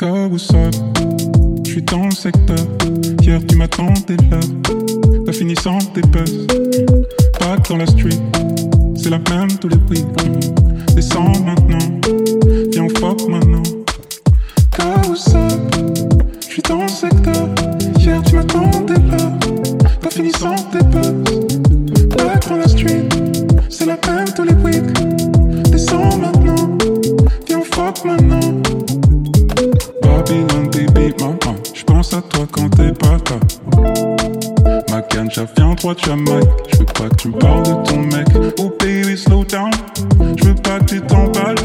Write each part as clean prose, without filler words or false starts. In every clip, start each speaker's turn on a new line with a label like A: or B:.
A: Go, what's up? J'suis dans le secteur. Hier tu m'attendais là. T'as fini sans tes buzz. Back dans la street. C'est la même tous les week. Descends maintenant. Viens on fuck maintenant. Go, what's up? J'suis dans le secteur. Hier tu m'attendais là. T'as fini sans tes buzz. Back dans la street. C'est la même tous les week. Descends maintenant. Viens on fuck maintenant. Babylon, baby, maman, j'pense à toi quand t'es pas là. Ma ganja vient droit de Jamaïque. J'veux pas que tu me parles de ton mec. Oh baby, slow down. J'veux pas que tu t'emballes.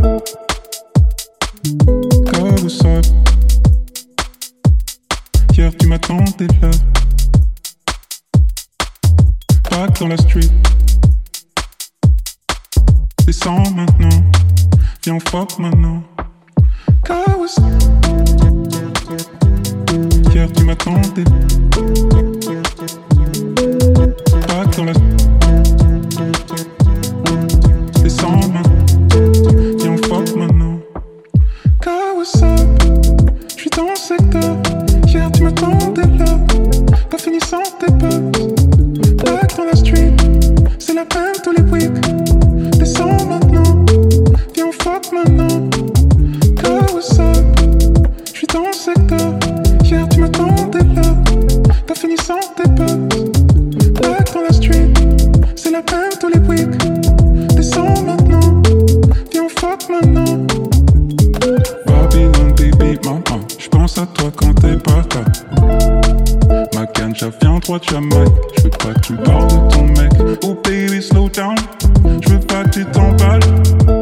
A: Go, what's up? Hier tu m'attendais là. Back dans la street. Descends maintenant. Viens on fuck maintenant. Go, what's up? Hier tu m'attendais. Back dans la... Descends maintenant. Viens on fuck maintenant. Go, what's up? J'suis dans le secteur. Hier tu m'attendais là. Pas fini sans tes buzz. Back dans la street. C'est la même tous les weeks. Descends maintenant. Viens on fuck maintenant. Go, what's up? J'suis dans le secteur. Hier tu m'attendais là. Pas fini sans tes buzz. Back dans la street. C'est la même tous les weeks. Descends maintenant. Viens on fuck maintenant. Babylon, baby, maman, j'pense à toi quand t'es pas là. Ma ganja vient droit de Jamaïque. J'veux pas que tu me parles de ton mec. Oh baby, slow down. J'veux pas que tu t'emballes.